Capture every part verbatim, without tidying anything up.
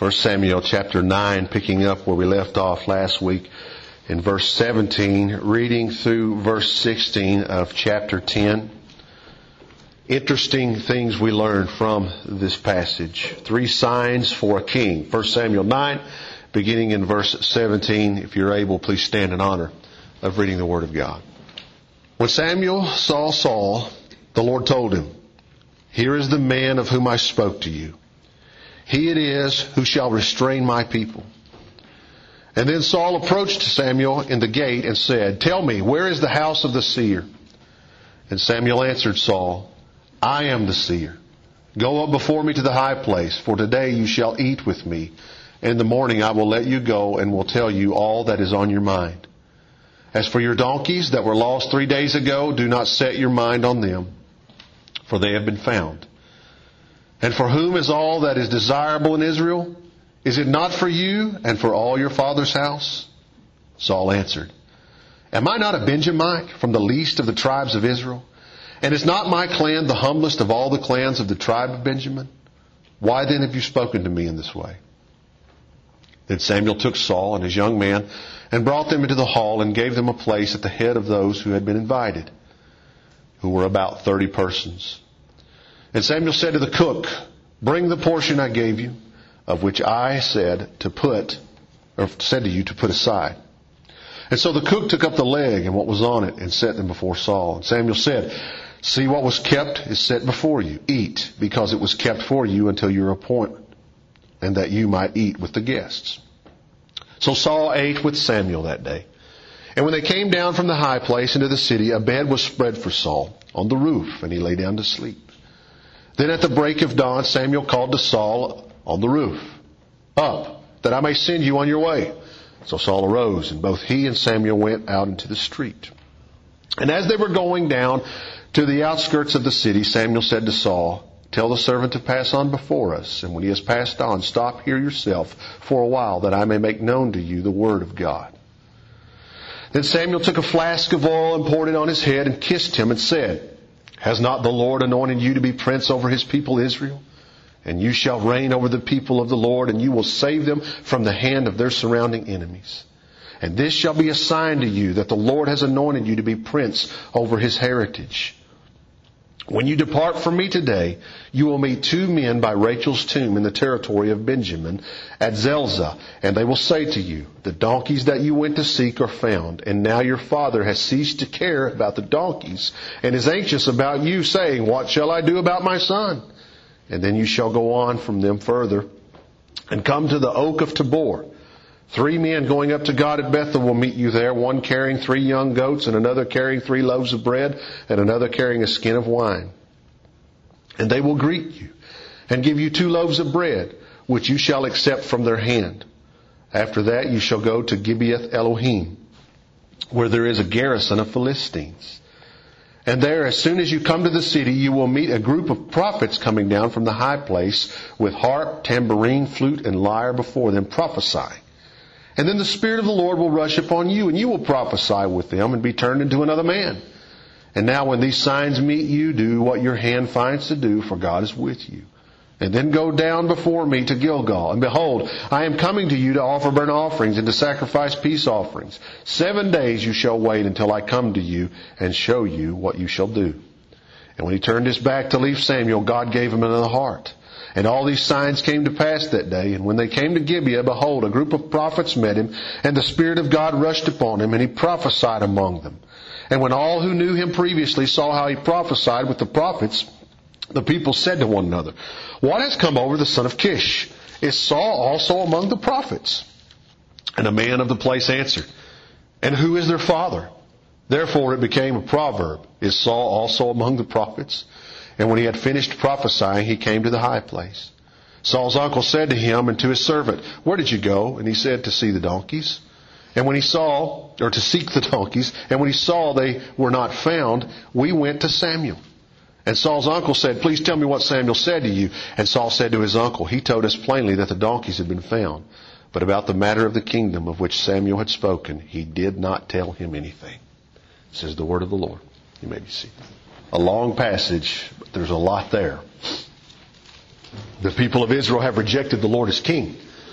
First Samuel chapter nine, picking up where we left off last week in verse seventeen, reading through verse sixteen of chapter ten. Interesting things we learn from this passage. Three signs for a king. First Samuel nine, beginning in verse seventeen. If you're able, please stand in honor of reading the Word of God. When Samuel saw Saul, the Lord told him, "Here is the man of whom I spoke to you. He it is who shall restrain my people." And then Saul approached Samuel in the gate and said, "Tell me, where is the house of the seer?" And Samuel answered Saul, "I am the seer. Go up before me to the high place, for today you shall eat with me. In the morning I will let you go and will tell you all that is on your mind. As for your donkeys that were lost three days ago, do not set your mind on them, for they have been found. And for whom is all that is desirable in Israel? Is it not for you and for all your father's house?" Saul answered, "Am I not a Benjamite from the least of the tribes of Israel? And is not my clan the humblest of all the clans of the tribe of Benjamin? Why then have you spoken to me in this way?" Then Samuel took Saul and his young man and brought them into the hall and gave them a place at the head of those who had been invited, who were about thirty persons. And Samuel said to the cook, "Bring the portion I gave you, of which I said to put, or said to you to put aside." And so the cook took up the leg and what was on it and set them before Saul. And Samuel said, "See, what was kept is set before you. Eat, because it was kept for you until your appointment, and that you might eat with the guests." So Saul ate with Samuel that day. And when they came down from the high place into the city, a bed was spread for Saul on the roof, and he lay down to sleep. Then at the break of dawn, Samuel called to Saul on the roof, "Up, that I may send you on your way." So Saul arose, and both he and Samuel went out into the street. And as they were going down to the outskirts of the city, Samuel said to Saul, "Tell the servant to pass on before us, and when he has passed on, stop here yourself for a while, that I may make known to you the word of God." Then Samuel took a flask of oil and poured it on his head and kissed him and said, "Has not the Lord anointed you to be prince over his people Israel? And you shall reign over the people of the Lord, and you will save them from the hand of their surrounding enemies. And this shall be a sign to you that the Lord has anointed you to be prince over his heritage. When you depart from me today, you will meet two men by Rachel's tomb in the territory of Benjamin at Zelzah, and they will say to you, 'The donkeys that you went to seek are found, and now your father has ceased to care about the donkeys and is anxious about you, saying, what shall I do about my son?' And then you shall go on from them further and come to the oak of Tabor. Three men going up to God at Bethel will meet you there, one carrying three young goats, and another carrying three loaves of bread, and another carrying a skin of wine. And they will greet you and give you two loaves of bread, which you shall accept from their hand. After that you shall go to Gibeath Elohim, where there is a garrison of Philistines. And there, as soon as you come to the city, you will meet a group of prophets coming down from the high place with harp, tambourine, flute, and lyre before them, prophesying. And then the Spirit of the Lord will rush upon you, and you will prophesy with them and be turned into another man. And now when these signs meet you, do what your hand finds to do, for God is with you. And then go down before me to Gilgal. And behold, I am coming to you to offer burnt offerings and to sacrifice peace offerings. Seven days you shall wait until I come to you and show you what you shall do." And when he turned his back to leave Samuel, God gave him another heart. And all these signs came to pass that day. And when they came to Gibeah, behold, a group of prophets met him, and the Spirit of God rushed upon him, and he prophesied among them. And when all who knew him previously saw how he prophesied with the prophets, the people said to one another, "What has come over the son of Kish? Is Saul also among the prophets?" And a man of the place answered, "And who is their father?" Therefore it became a proverb, "Is Saul also among the prophets?" And when he had finished prophesying, he came to the high place. Saul's uncle said to him and to his servant, "Where did you go?" And he said, "To see the donkeys." And when he saw, or to seek the donkeys, and when he saw they were not found, we went to Samuel. And Saul's uncle said, "Please tell me what Samuel said to you." And Saul said to his uncle, "He told us plainly that the donkeys had been found. But about the matter of the kingdom of which Samuel had spoken, he did not tell him anything." This is the word of the Lord. You may be seated. A long passage, but there's a lot there. The people of Israel have rejected the Lord as king.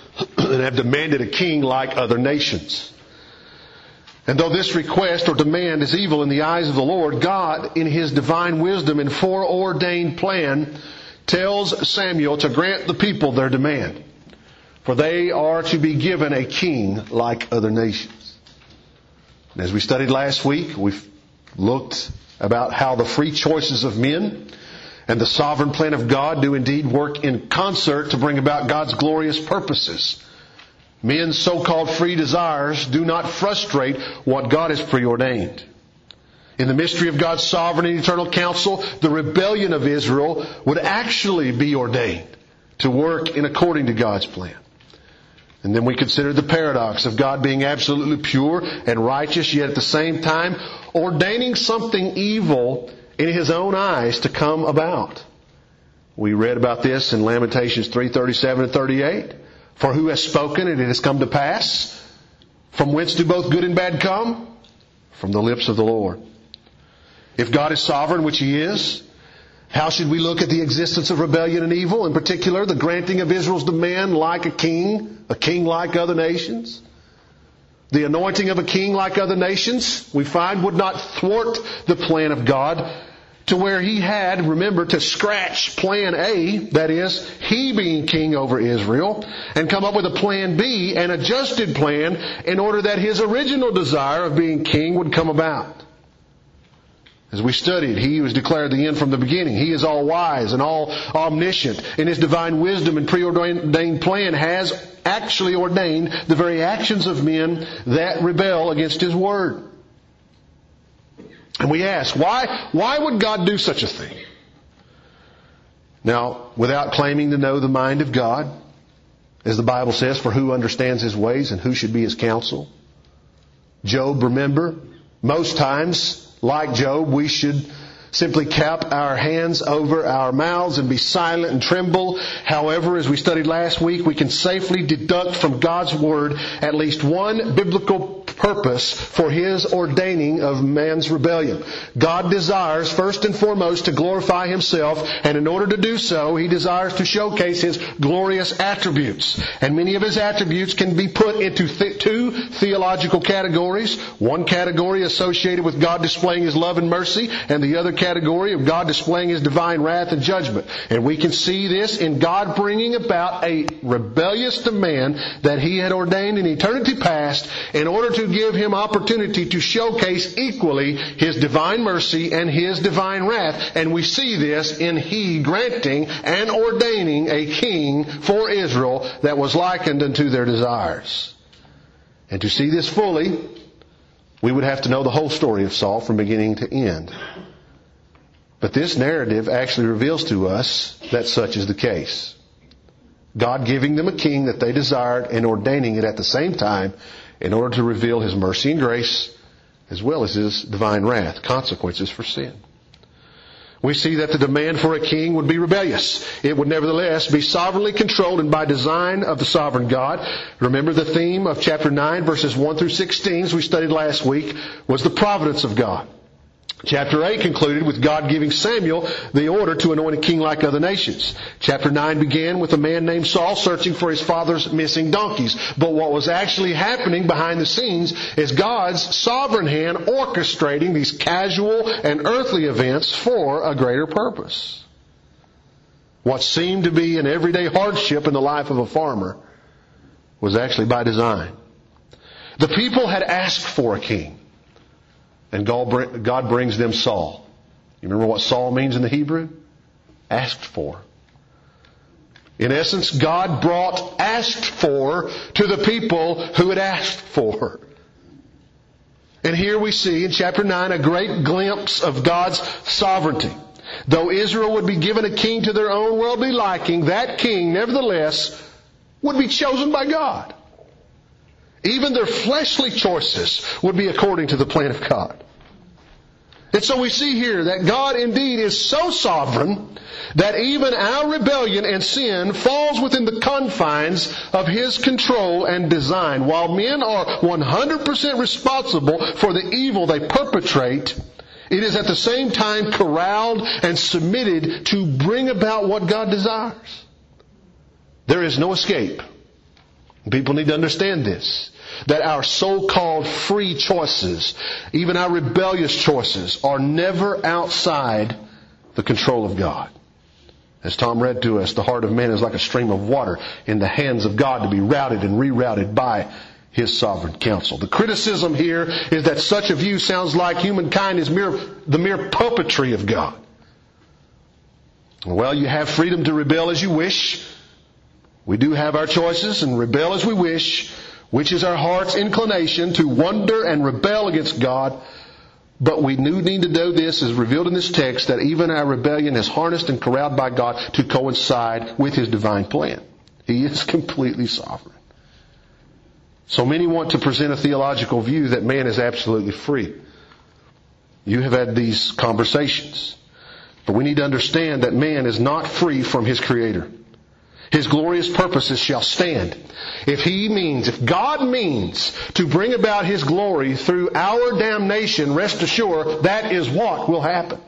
and have demanded a king like other nations. And though this request or demand is evil in the eyes of the Lord, God, in His divine wisdom and foreordained plan, tells Samuel to grant the people their demand. For they are to be given a king like other nations. And as we studied last week, we've looked about how the free choices of men and the sovereign plan of God do indeed work in concert to bring about God's glorious purposes. Men's so-called free desires do not frustrate what God has preordained. In the mystery of God's sovereign and eternal counsel, the rebellion of Israel would actually be ordained to work in according to God's plan. And then we consider the paradox of God being absolutely pure and righteous, yet at the same time ordaining something evil in His own eyes to come about. We read about this in Lamentations three thirty-seven and thirty-eight. For who has spoken and it has come to pass? From whence do both good and bad come? From the lips of the Lord. If God is sovereign, which He is, how should we look at the existence of rebellion and evil? In particular, the granting of Israel's demand like a king, a king like other nations. The anointing of a king like other nations, we find, would not thwart the plan of God to where He had, remember, to scratch plan A, that is, He being king over Israel, and come up with a plan B, an adjusted plan, in order that His original desire of being king would come about. As we studied, He was declared the end from the beginning. He is all wise and all omniscient. In His divine wisdom and preordained plan has actually ordained the very actions of men that rebel against His word. And we ask, why, why would God do such a thing? Now, without claiming to know the mind of God, as the Bible says, for who understands His ways and who should be His counsel? Job, remember, most times, like Job, we should simply cap our hands over our mouths and be silent and tremble. However, as we studied last week, we can safely deduct from God's Word at least one biblical purpose for His ordaining of man's rebellion. God desires, first and foremost, to glorify Himself, and in order to do so, He desires to showcase His glorious attributes. And many of His attributes can be put into th- two theological categories. One category associated with God displaying His love and mercy, and the other category of God displaying His divine wrath and judgment. And we can see this in God bringing about a rebellious demand that He had ordained in eternity past in order to give Him opportunity to showcase equally His divine mercy and His divine wrath. And we see this in He granting and ordaining a king for Israel that was likened unto their desires. And to see this fully, we would have to know the whole story of Saul from beginning to end. But this narrative actually reveals to us that such is the case. God giving them a king that they desired and ordaining it at the same time in order to reveal His mercy and grace as well as His divine wrath, consequences for sin. We see that the demand for a king would be rebellious. It would nevertheless be sovereignly controlled and by design of the sovereign God. Remember the theme of chapter nine, verses one through sixteen, as we studied last week, was the providence of God. Chapter eight concluded with God giving Samuel the order to anoint a king like other nations. Chapter nine began with a man named Saul searching for his father's missing donkeys. But what was actually happening behind the scenes is God's sovereign hand orchestrating these casual and earthly events for a greater purpose. What seemed to be an everyday hardship in the life of a farmer was actually by design. The people had asked for a king. And God brings them Saul. You remember what Saul means in the Hebrew? Asked for. In essence, God brought asked for to the people who had asked for. And here we see in chapter nine a great glimpse of God's sovereignty. Though Israel would be given a king to their own worldly liking, that king, nevertheless, would be chosen by God. Even their fleshly choices would be according to the plan of God. And so we see here that God indeed is so sovereign that even our rebellion and sin falls within the confines of His control and design. While men are one hundred percent responsible for the evil they perpetrate, it is at the same time corralled and submitted to bring about what God desires. There is no escape People need to understand this, that our so-called free choices, even our rebellious choices, are never outside the control of God. As Tom read to us, the heart of man is like a stream of water in the hands of God to be routed and rerouted by His sovereign counsel. The criticism here is that such a view sounds like humankind is mere, the mere puppetry of God. Well, you have freedom to rebel as you wish. We do have our choices and rebel as we wish, which is our heart's inclination to wonder and rebel against God. But we do need to know this, as revealed in this text, that even our rebellion is harnessed and corralled by God to coincide with His divine plan. He is completely sovereign. So many want to present a theological view that man is absolutely free. You have had these conversations. But we need to understand that man is not free from his Creator. His glorious purposes shall stand. If He means, if God means to bring about His glory through our damnation, rest assured that is what will happen.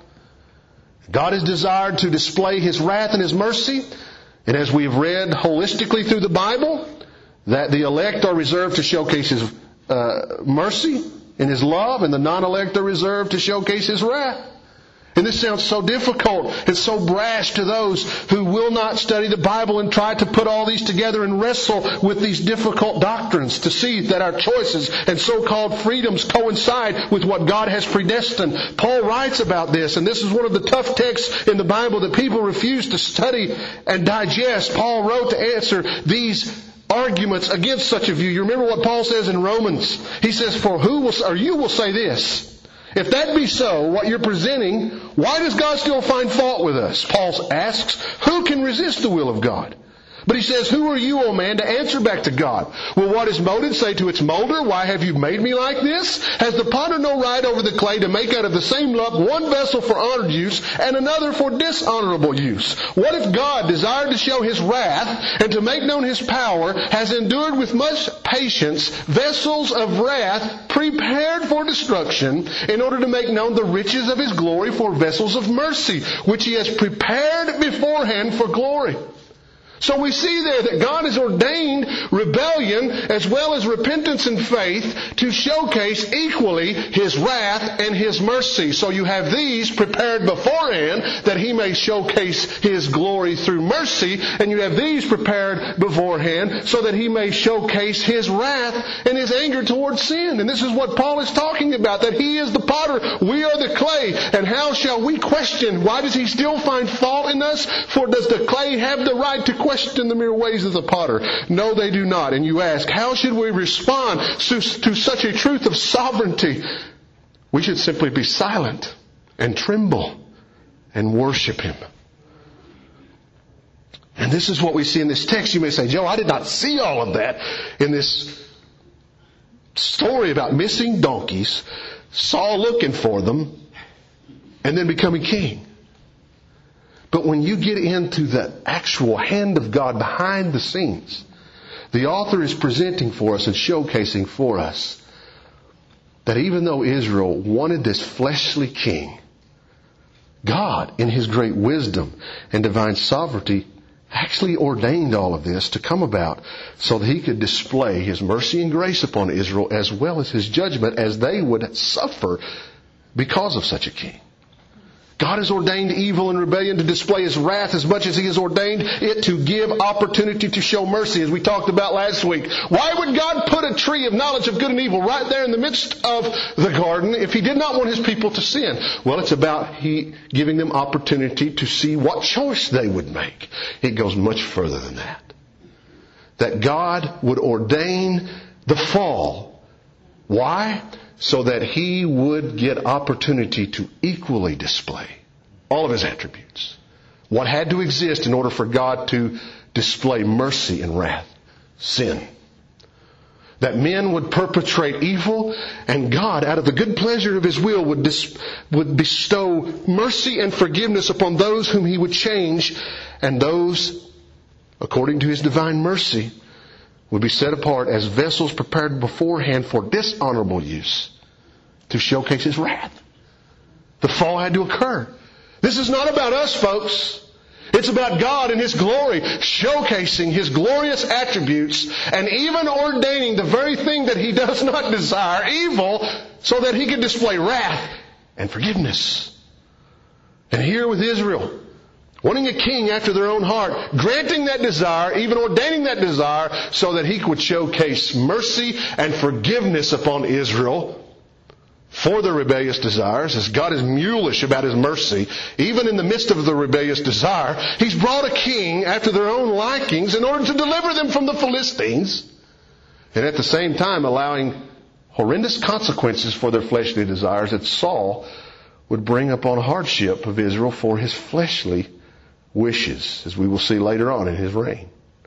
God has desired to display His wrath and His mercy. And as we have read holistically through the Bible, that the elect are reserved to showcase His uh, mercy and His love, and the non-elect are reserved to showcase His wrath. And this sounds so difficult and so brash to those who will not study the Bible and try to put all these together and wrestle with these difficult doctrines to see that our choices and so-called freedoms coincide with what God has predestined. Paul writes about this, and this is one of the tough texts in the Bible that people refuse to study and digest. Paul wrote to answer these arguments against such a view. You remember what Paul says in Romans? He says, "For who will, or you will say this, if that be so, what you're presenting, why does God still find fault with us?" Paul asks, who can resist the will of God? But he says, who are you, O man, to answer back to God? Will what is molded say to its molder, why have you made me like this? Has the potter no right over the clay to make out of the same lump one vessel for honored use and another for dishonorable use? What if God, desired to show His wrath and to make known His power, has endured with much patience vessels of wrath prepared for destruction, in order to make known the riches of His glory for vessels of mercy, which He has prepared beforehand for glory? So we see there that God has ordained rebellion as well as repentance and faith to showcase equally His wrath and His mercy. So you have these prepared beforehand that He may showcase His glory through mercy, and you have these prepared beforehand so that He may showcase His wrath and His anger towards sin. And this is what Paul is talking about, that He is the potter, we are the clay. And how shall we question? Why does He still find fault in us? For does the clay have the right to question Question the mere ways of the potter? No, they do not. And you ask, how should we respond to, to such a truth of sovereignty? We should simply be silent and tremble and worship Him. And this is what we see in this text. You may say, Joe, I did not see all of that in this story about missing donkeys, Saul looking for them, and then becoming king. But when you get into the actual hand of God behind the scenes, the author is presenting for us and showcasing for us that even though Israel wanted this fleshly king, God, in His great wisdom and divine sovereignty, actually ordained all of this to come about so that He could display His mercy and grace upon Israel, as well as His judgment, as they would suffer because of such a king. God has ordained evil and rebellion to display His wrath as much as He has ordained it to give opportunity to show mercy, as we talked about last week. Why would God put a tree of knowledge of good and evil right there in the midst of the garden if He did not want His people to sin? Well, it's about He giving them opportunity to see what choice they would make. It goes much further than that. That God would ordain the fall. Why? So that He would get opportunity to equally display all of His attributes. What had to exist in order for God to display mercy and wrath? Sin. That men would perpetrate evil, and God, out of the good pleasure of His will, would, dis- would bestow mercy and forgiveness upon those whom He would change, and those, according to His divine mercy, would be set apart as vessels prepared beforehand for dishonorable use, to showcase His wrath. The fall had to occur. This is not about us, folks. It's about God and His glory, showcasing His glorious attributes and even ordaining the very thing that He does not desire, evil, so that He can display wrath and forgiveness. And here with Israel, wanting a king after their own heart, granting that desire, even ordaining that desire, so that He would showcase mercy and forgiveness upon Israel for their rebellious desires, as God is mulish about His mercy, even in the midst of the rebellious desire. He's brought a king after their own likings in order to deliver them from the Philistines, and at the same time allowing horrendous consequences for their fleshly desires that Saul would bring upon hardship of Israel for his fleshly wishes, as we will see later on in his reign.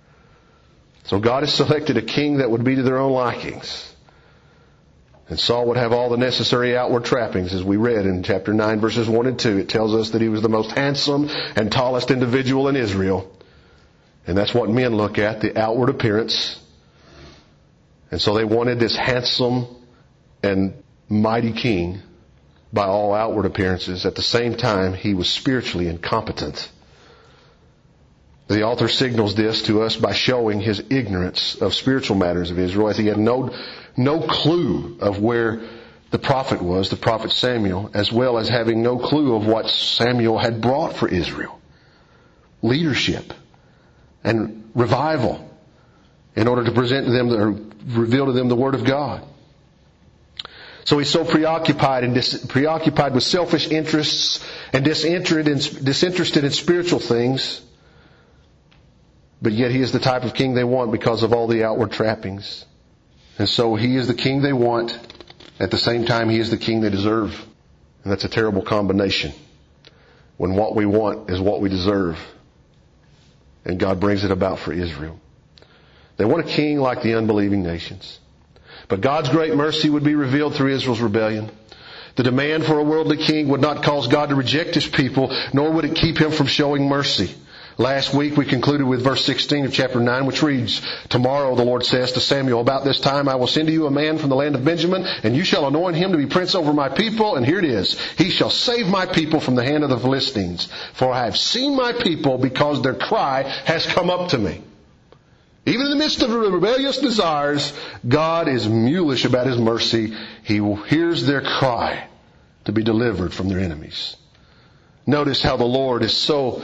So God has selected a king that would be to their own likings. And Saul would have all the necessary outward trappings, as we read in chapter nine, verses one and two. It tells us that he was the most handsome and tallest individual in Israel. And that's what men look at, the outward appearance. And so they wanted this handsome and mighty king by all outward appearances. At the same time, he was spiritually incompetent. The author signals this to us by showing his ignorance of spiritual matters of Israel, as he had no no clue of where the prophet was, the prophet Samuel, as well as having no clue of what Samuel had brought for Israel. Leadership and revival in order to present to them or reveal to them the Word of God. So he's so preoccupied and dis, preoccupied with selfish interests and disinterested in, disinterested in spiritual things. But yet he is the type of king they want because of all the outward trappings. And so he is the king they want. At the same time, he is the king they deserve. And that's a terrible combination, when what we want is what we deserve. And God brings it about for Israel. They want a king like the unbelieving nations. But God's great mercy would be revealed through Israel's rebellion. The demand for a worldly king would not cause God to reject His people, nor would it keep Him from showing mercy. Last week we concluded with verse sixteen of chapter nine, which reads, "Tomorrow the Lord says to Samuel, about this time I will send to you a man from the land of Benjamin, and you shall anoint him to be prince over my people." And here it is, "He shall save my people from the hand of the Philistines. For I have seen my people, because their cry has come up to me." Even in the midst of rebellious desires, God is mulish about His mercy. He hears their cry to be delivered from their enemies. Notice how the Lord is so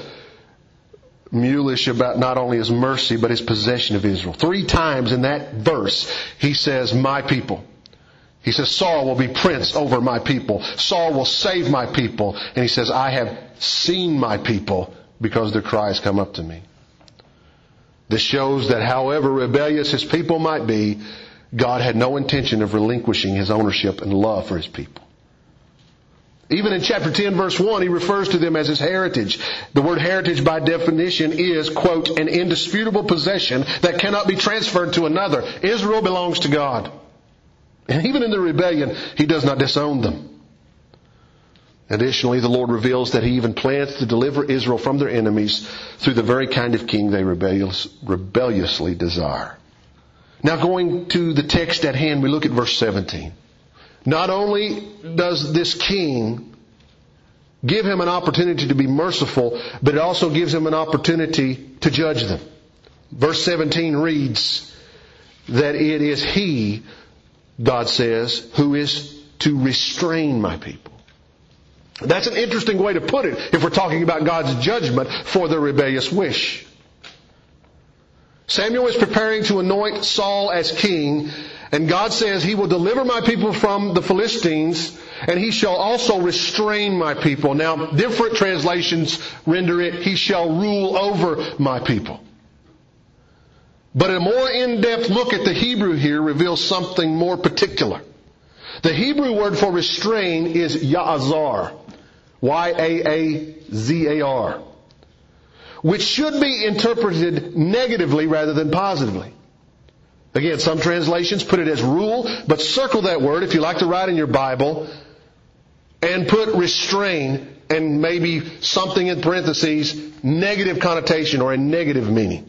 mulish about not only His mercy, but His possession of Israel. Three times in that verse, He says, "my people." He says, Saul will be prince over my people. Saul will save my people. And He says, "I have seen my people, because their cries come up to me." This shows that however rebellious His people might be, God had no intention of relinquishing His ownership and love for His people. Even in chapter ten, verse one, He refers to them as His heritage. The word heritage by definition is, quote, "an indisputable possession that cannot be transferred to another." Israel belongs to God. And even in the rebellion, He does not disown them. Additionally, the Lord reveals that He even plans to deliver Israel from their enemies through the very kind of king they rebellious, rebelliously desire. Now going to the text at hand, we look at verse seventeen. Not only does this king give him an opportunity to be merciful, but it also gives him an opportunity to judge them. Verse seventeen reads that it is He, God says, who is to restrain my people. That's an interesting way to put it if we're talking about God's judgment for their rebellious wish. Samuel is preparing to anoint Saul as king, and God says He will deliver my people from the Philistines, and He shall also restrain my people. Now, different translations render it, He shall rule over my people. But a more in-depth look at the Hebrew here reveals something more particular. The Hebrew word for restrain is ya'azar. Y A A Z A R. Which should be interpreted negatively rather than positively. Again, some translations put it as rule, but circle that word if you like to write in your Bible, and put restrain and maybe something in parentheses, negative connotation or a negative meaning.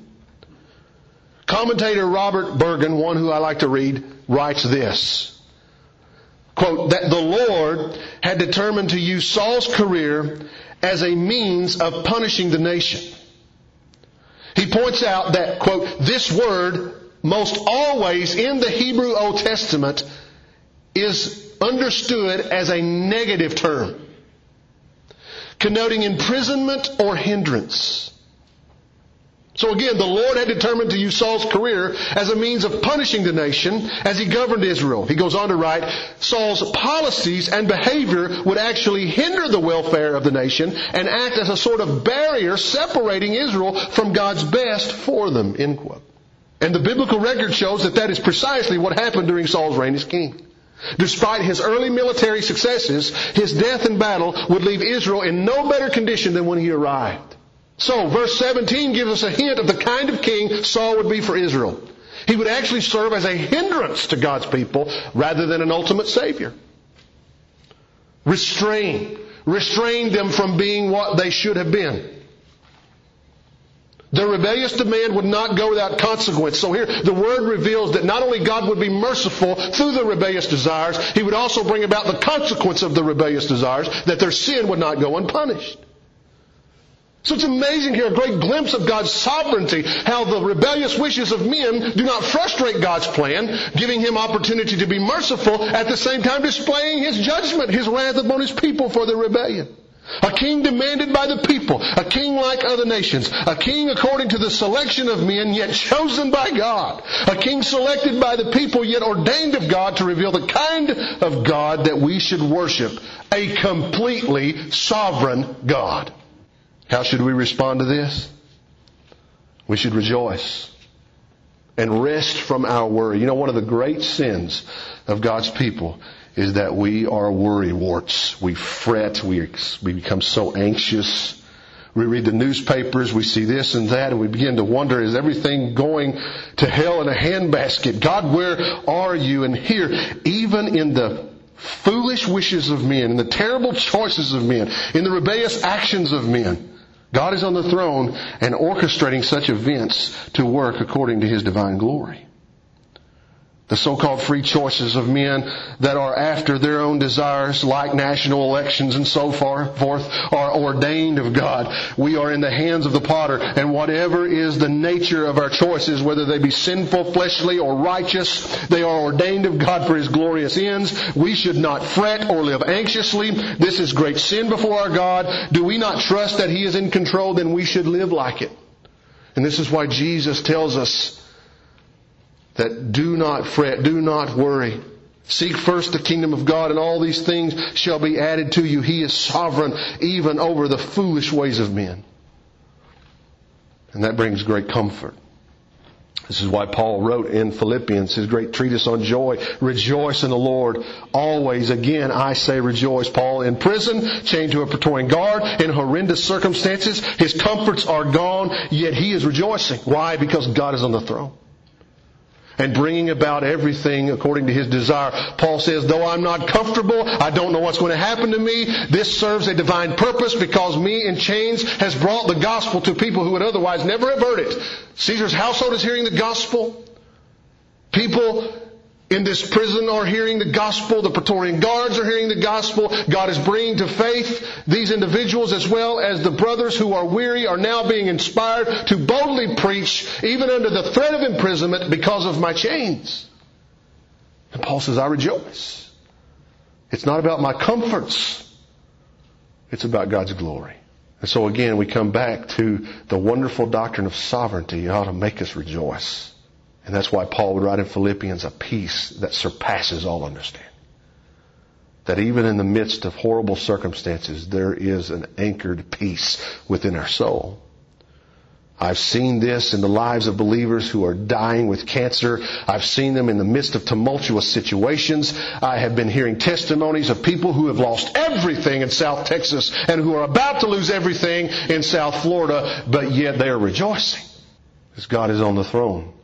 Commentator Robert Bergen, one who I like to read, writes this. Quote, that the Lord had determined to use Saul's career as a means of punishing the nation. He points out that, quote, this word most always in the Hebrew Old Testament is understood as a negative term, connoting imprisonment or hindrance. So again, the Lord had determined to use Saul's career as a means of punishing the nation as he governed Israel. He goes on to write, Saul's policies and behavior would actually hinder the welfare of the nation and act as a sort of barrier separating Israel from God's best for them, end quote. And the biblical record shows that that is precisely what happened during Saul's reign as king. Despite his early military successes, his death in battle would leave Israel in no better condition than when he arrived. So, verse seventeen gives us a hint of the kind of king Saul would be for Israel. He would actually serve as a hindrance to God's people rather than an ultimate savior. Restrain. Restrain them from being what they should have been. Their rebellious demand would not go without consequence. So here, the Word reveals that not only God would be merciful through the rebellious desires, He would also bring about the consequence of the rebellious desires, that their sin would not go unpunished. So it's amazing here, a great glimpse of God's sovereignty, how the rebellious wishes of men do not frustrate God's plan, giving Him opportunity to be merciful, at the same time displaying His judgment, His wrath upon His people for their rebellion. A king demanded by the people, a king like other nations, a king according to the selection of men, yet chosen by God, a king selected by the people, yet ordained of God to reveal the kind of God that we should worship, a completely sovereign God. How should we respond to this? We should rejoice and rest from our worry. You know, one of the great sins of God's people is that we are worrywarts. We fret. We, we become so anxious. We read the newspapers. We see this and that, and we begin to wonder, is everything going to hell in a handbasket? God, where are you? And here, even in the foolish wishes of men, in the terrible choices of men, in the rebellious actions of men, God is on the throne and orchestrating such events to work according to His divine glory. The so-called free choices of men that are after their own desires, like national elections and so forth, are ordained of God. We are in the hands of the potter, and whatever is the nature of our choices, whether they be sinful, fleshly, or righteous, they are ordained of God for His glorious ends. We should not fret or live anxiously. This is great sin before our God. Do we not trust that He is in control? Then we should live like it. And this is why Jesus tells us that do not fret, do not worry. Seek first the kingdom of God, and all these things shall be added to you. He is sovereign even over the foolish ways of men. And that brings great comfort. This is why Paul wrote in Philippians, his great treatise on joy, rejoice in the Lord always. Again, I say rejoice. Paul in prison, chained to a Praetorian guard, in horrendous circumstances. His comforts are gone, yet he is rejoicing. Why? Because God is on the throne and bringing about everything according to His desire. Paul says, though I'm not comfortable, I don't know what's going to happen to me, this serves a divine purpose, because me in chains has brought the gospel to people who would otherwise never have heard it. Caesar's household is hearing the gospel. People in this prison are hearing the gospel. The Praetorian guards are hearing the gospel. God is bringing to faith these individuals, as well as the brothers who are weary are now being inspired to boldly preach, even under the threat of imprisonment, because of my chains. And Paul says, I rejoice. It's not about my comforts. It's about God's glory. And so again, we come back to the wonderful doctrine of sovereignty. It ought to make us rejoice. And that's why Paul would write in Philippians, a peace that surpasses all understanding. That even in the midst of horrible circumstances, there is an anchored peace within our soul. I've seen this in the lives of believers who are dying with cancer. I've seen them in the midst of tumultuous situations. I have been hearing testimonies of people who have lost everything in South Texas and who are about to lose everything in South Florida, but yet they are rejoicing because God is on the throne.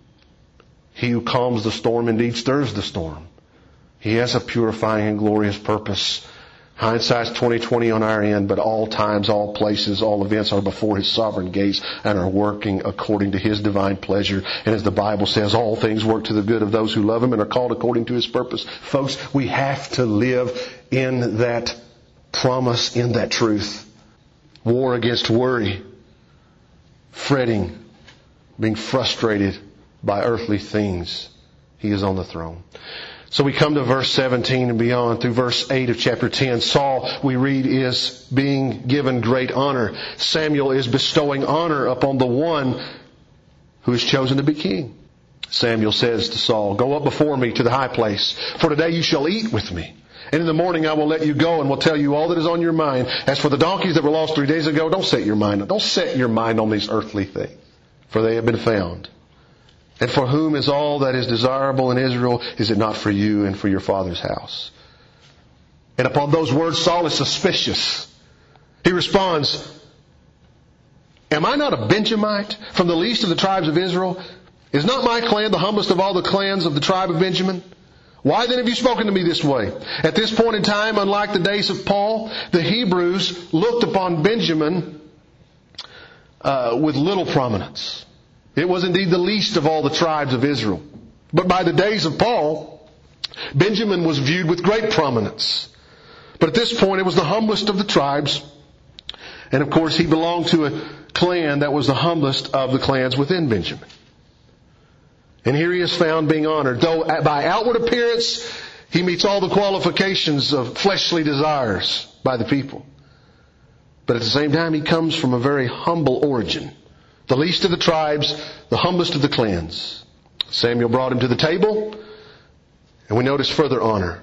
He who calms the storm indeed stirs the storm. He has a purifying and glorious purpose. Hindsight's twenty twenty on our end, but all times, all places, all events are before His sovereign gaze and are working according to His divine pleasure. And as the Bible says, all things work to the good of those who love Him and are called according to His purpose. Folks, we have to live in that promise, in that truth. War against worry, fretting, being frustrated by earthly things. He is on the throne. So we come to verse seventeen and beyond through verse eight of chapter ten. Saul, we read, is being given great honor. Samuel is bestowing honor upon the one who is chosen to be king. Samuel says to Saul, "Go up before me to the high place, for today you shall eat with me. And in the morning I will let you go and will tell you all that is on your mind. As for the donkeys that were lost three days ago, don't set your mind, don't set your mind on these earthly things, for they have been found. And for whom is all that is desirable in Israel? Is it not for you and for your father's house?" And upon those words, Saul is suspicious. He responds, "Am I not a Benjamite from the least of the tribes of Israel? Is not my clan the humblest of all the clans of the tribe of Benjamin? Why then have you spoken to me this way?" At this point in time, unlike the days of Paul, the Hebrews looked upon Benjamin uh, with little prominence. It was indeed the least of all the tribes of Israel. But by the days of Paul, Benjamin was viewed with great prominence. But at this point, it was the humblest of the tribes. And of course, he belonged to a clan that was the humblest of the clans within Benjamin. And here he is found being honored. Though by outward appearance, he meets all the qualifications of fleshly desires by the people. But at the same time, he comes from a very humble origin. The least of the tribes, the humblest of the clans. Samuel brought him to the table, and we notice further honor.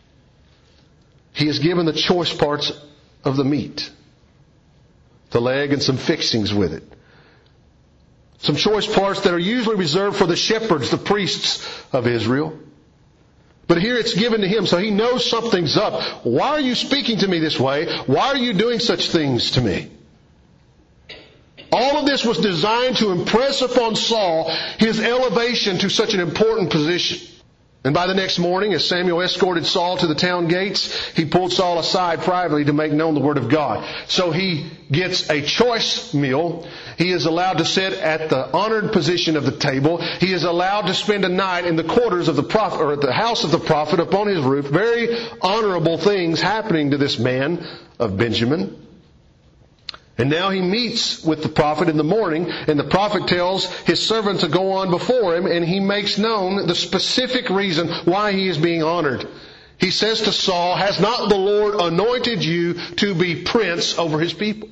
He is given the choice parts of the meat, the leg and some fixings with it. Some choice parts that are usually reserved for the shepherds, the priests of Israel. But here it's given to him, so he knows something's up. Why are you speaking to me this way? Why are you doing such things to me? All of this was designed to impress upon Saul his elevation to such an important position. And by the next morning, as Samuel escorted Saul to the town gates, he pulled Saul aside privately to make known the word of God. So he gets a choice meal. He is allowed to sit at the honored position of the table. He is allowed to spend a night in the quarters of the prophet, or at the house of the prophet upon his roof. Very honorable things happening to this man of Benjamin. And now he meets with the prophet in the morning, and the prophet tells his servant to go on before him, and he makes known the specific reason why he is being honored. He says to Saul, "Has not the Lord anointed you to be prince over his people?"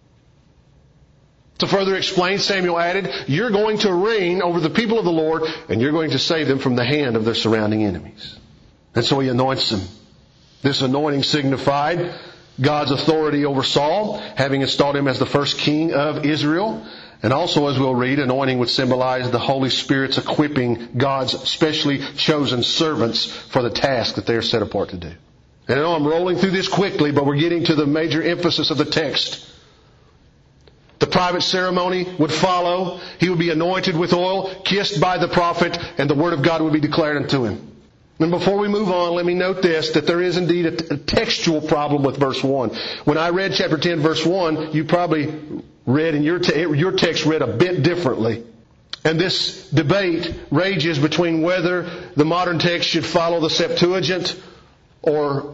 To further explain, Samuel added, "You're going to reign over the people of the Lord, and you're going to save them from the hand of their surrounding enemies." And so he anoints them. This anointing signified God's authority over Saul, having installed him as the first king of Israel. And also, as we'll read, anointing would symbolize the Holy Spirit's equipping God's specially chosen servants for the task that they are set apart to do. And I know I'm rolling through this quickly, but we're getting to the major emphasis of the text. The private ceremony would follow. He would be anointed with oil, kissed by the prophet, and the word of God would be declared unto him. And before we move on, let me note this, that there is indeed a, a textual problem with verse one. When I read chapter ten, verse one, you probably read, and your, te- your text read a bit differently. And this debate rages between whether the modern text should follow the Septuagint or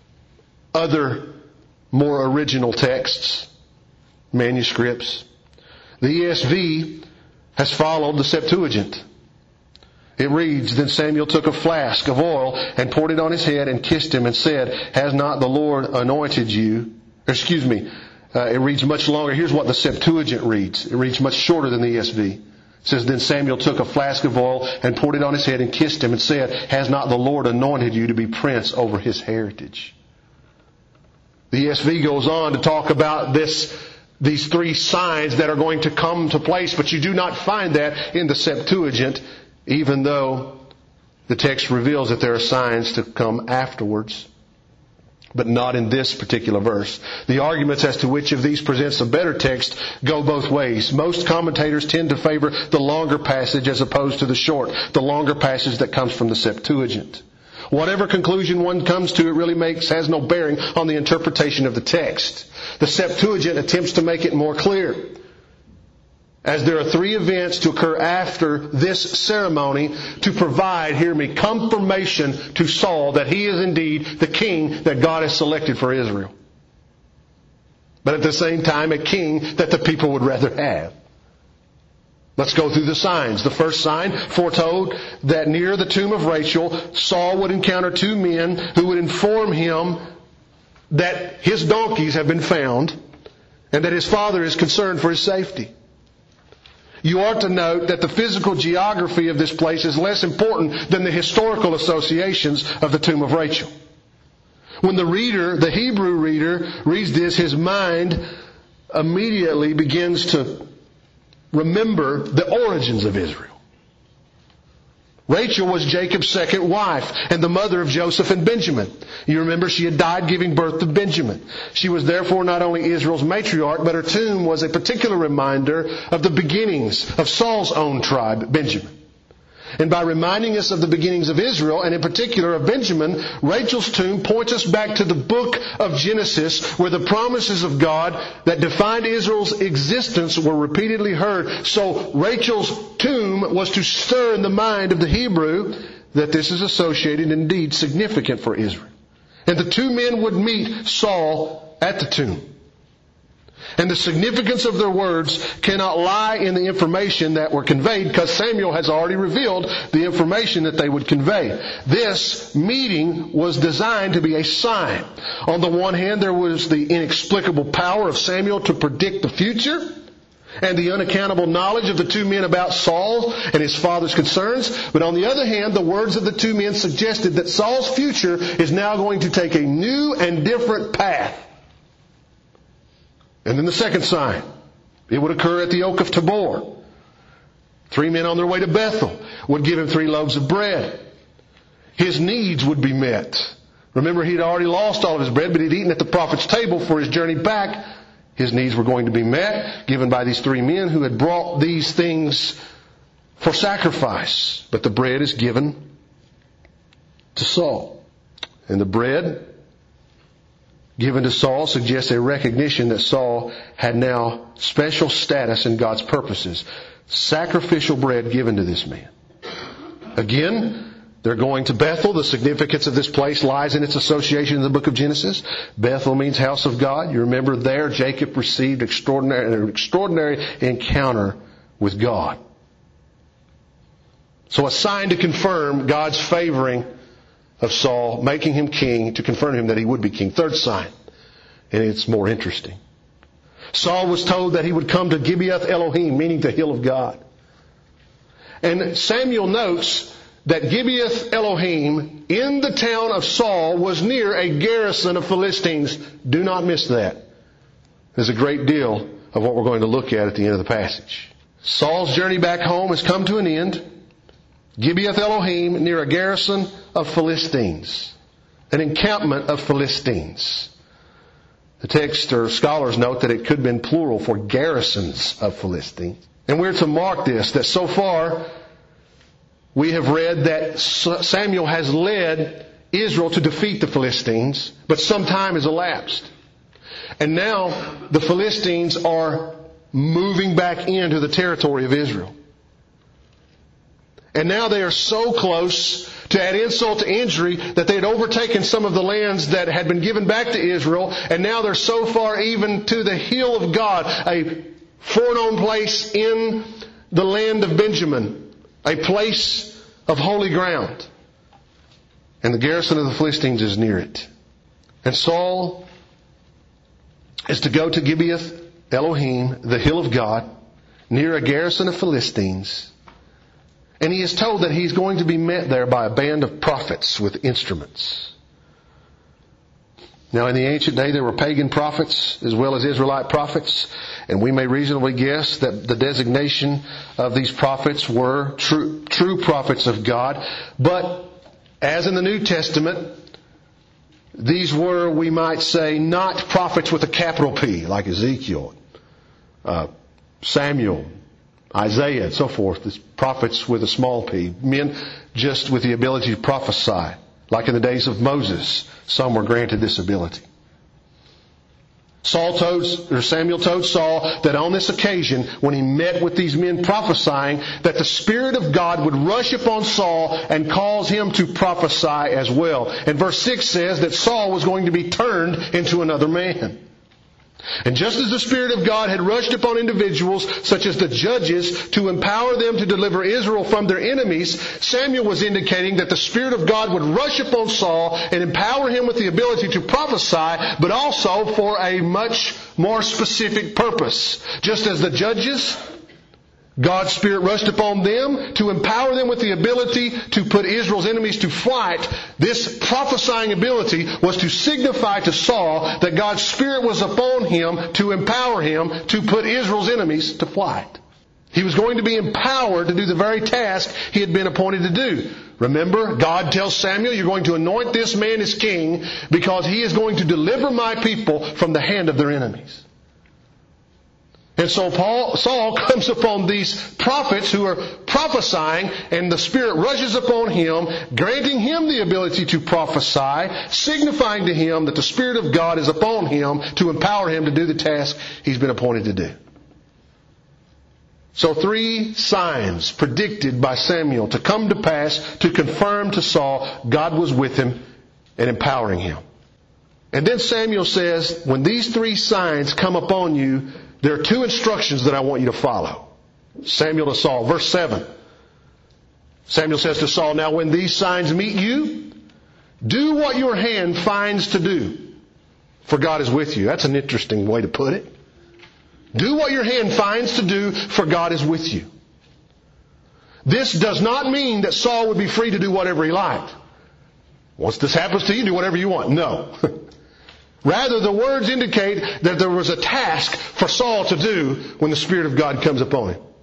other more original texts, manuscripts. The E S V has followed the Septuagint. It reads, "Then Samuel took a flask of oil and poured it on his head and kissed him and said, 'Has not the Lord anointed you?'" Excuse me. Uh, it reads much longer. Here's what the Septuagint reads. It reads much shorter than the E S V. It says, "Then Samuel took a flask of oil and poured it on his head and kissed him and said, 'Has not the Lord anointed you to be prince over his heritage?'" The E S V goes on to talk about this, these three signs that are going to come to place, but you do not find that in the Septuagint, even though the text reveals that there are signs to come afterwards, but not in this particular verse. The arguments as to which of these presents a better text go both ways. Most commentators tend to favor the longer passage as opposed to the short, the longer passage that comes from the Septuagint. Whatever conclusion one comes to, it really makes has no bearing on the interpretation of the text. The Septuagint attempts to make it more clear, as there are three events to occur after this ceremony to provide, hear me, confirmation to Saul that he is indeed the king that God has selected for Israel. But at the same time, a king that the people would rather have. Let's go through the signs. The first sign foretold that near the tomb of Rachel, Saul would encounter two men who would inform him that his donkeys have been found and that his father is concerned for his safety. You ought to note that the physical geography of this place is less important than the historical associations of the tomb of Rachel. When the reader, the Hebrew reader, reads this, his mind immediately begins to remember the origins of Israel. Rachel was Jacob's second wife and the mother of Joseph and Benjamin. You remember she had died giving birth to Benjamin. She was therefore not only Israel's matriarch, but her tomb was a particular reminder of the beginnings of Saul's own tribe, Benjamin. And by reminding us of the beginnings of Israel, and in particular of Benjamin, Rachel's tomb points us back to the book of Genesis, where the promises of God that defined Israel's existence were repeatedly heard. So Rachel's tomb was to stir in the mind of the Hebrew that this is associated, indeed significant for Israel. And the two men would meet Saul at the tomb. And the significance of their words cannot lie in the information that were conveyed, because Samuel has already revealed the information that they would convey. This meeting was designed to be a sign. On the one hand, there was the inexplicable power of Samuel to predict the future, and the unaccountable knowledge of the two men about Saul and his father's concerns. But on the other hand, the words of the two men suggested that Saul's future is now going to take a new and different path. And then the second sign, it would occur at the Oak of Tabor. Three men on their way to Bethel would give him three loaves of bread. His needs would be met. Remember, he'd already lost all of his bread, but he'd eaten at the prophet's table for his journey back. His needs were going to be met, given by these three men who had brought these things for sacrifice. But the bread is given to Saul. And the bread given to Saul suggests a recognition that Saul had now special status in God's purposes. Sacrificial bread given to this man. Again, they're going to Bethel. The significance of this place lies in its association in the book of Genesis. Bethel means house of God. You remember there Jacob received extraordinary, an extraordinary encounter with God. So a sign to confirm God's favoring of Saul, making him king, to confirm him that he would be king. Third sign, and it's more interesting. Saul was told that he would come to Gibeath Elohim, meaning the hill of God. And Samuel notes that Gibeath Elohim in the town of Saul was near a garrison of Philistines. Do not miss that. There's a great deal of what we're going to look at at the end of the passage. Saul's journey back home has come to an end. Gibeath Elohim near a garrison of Philistines. An encampment of Philistines. The text or scholars note that it could have been plural for garrisons of Philistines. And we're to mark this, that so far we have read that Samuel has led Israel to defeat the Philistines, but some time has elapsed. And now the Philistines are moving back into the territory of Israel. And now they are so close to add insult to injury that they had overtaken some of the lands that had been given back to Israel. And now they're so far even to the hill of God, a foreknown place in the land of Benjamin, a place of holy ground. And the garrison of the Philistines is near it. And Saul is to go to Gibeath Elohim, the hill of God, near a garrison of Philistines. And he is told that he's going to be met there by a band of prophets with instruments. Now in the ancient day there were pagan prophets as well as Israelite prophets. And we may reasonably guess that the designation of these prophets were true, true prophets of God. But as in the New Testament, these were, we might say, not prophets with a capital P, like Ezekiel, uh, Samuel, Isaiah, and so forth. These prophets with a small p. Men just with the ability to prophesy. Like in the days of Moses, some were granted this ability. Saul told, or Samuel told Saul that on this occasion, when he met with these men prophesying, that the Spirit of God would rush upon Saul and cause him to prophesy as well. And verse six says that Saul was going to be turned into another man. And just as the Spirit of God had rushed upon individuals such as the judges to empower them to deliver Israel from their enemies, Samuel was indicating that the Spirit of God would rush upon Saul and empower him with the ability to prophesy, but also for a much more specific purpose. Just as the judges, God's Spirit rushed upon them to empower them with the ability to put Israel's enemies to flight. This prophesying ability was to signify to Saul that God's Spirit was upon him to empower him to put Israel's enemies to flight. He was going to be empowered to do the very task he had been appointed to do. Remember, God tells Samuel, you're going to anoint this man as king because he is going to deliver my people from the hand of their enemies. And so Paul, Saul comes upon these prophets who are prophesying, and the Spirit rushes upon him, granting him the ability to prophesy, signifying to him that the Spirit of God is upon him to empower him to do the task he's been appointed to do. So three signs predicted by Samuel to come to pass to confirm to Saul God was with him and empowering him. And then Samuel says, when these three signs come upon you, there are two instructions that I want you to follow. Samuel to Saul, verse seven. Samuel says to Saul, now when these signs meet you, do what your hand finds to do, for God is with you. That's an interesting way to put it. Do what your hand finds to do, for God is with you. This does not mean that Saul would be free to do whatever he liked. Once this happens to you, do whatever you want. No. Rather, the words indicate that there was a task for Saul to do when the Spirit of God comes upon him.